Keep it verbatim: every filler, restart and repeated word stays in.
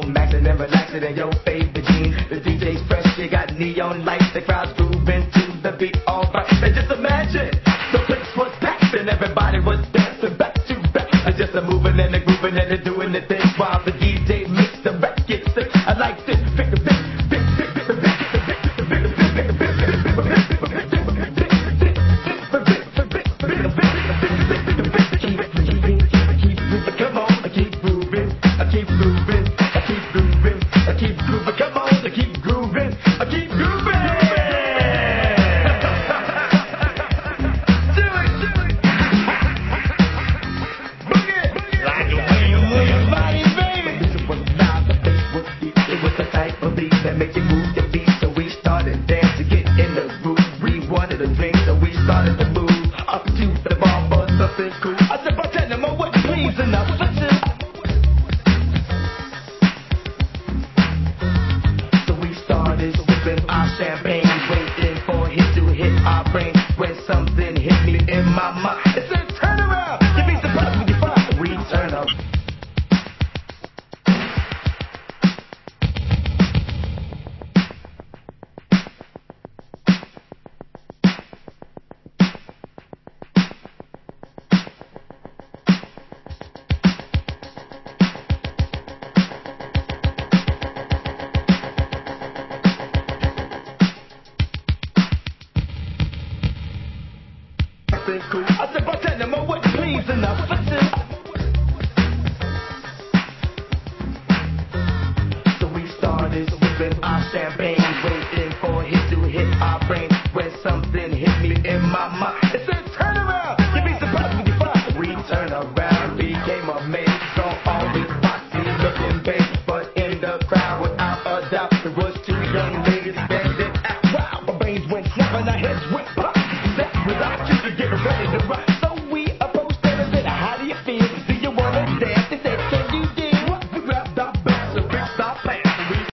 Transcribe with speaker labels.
Speaker 1: maxing and relaxing in your favorite jeans. The D J's fresh, you got neon lights, the crowd's grooving to the beat, alright. And just imagine, the place was packed and everybody was dancing back to back. And just a moving and a grooving and a doing the thing while the D J mixed the record sick. I like this, big, big, big, big, big, big, big. Cool. I said, bartender, I wasn't pleased enough. So we started sipping our champagne, waiting for a hit to hit our brain. When something hit me in my mind, it said, turn around, you'd be surprised when you find. We turned around, became amazed, saw all these boxes looking big, but in the crowd, without a doubt, there was two young ladies standing out. Wow, my brains went snap and our heads went pop. That without you to get ready to rock. So we approached them and said, how do you feel? Do you wanna dance? They said, can you do what? We grabbed our belts and fixed our pants.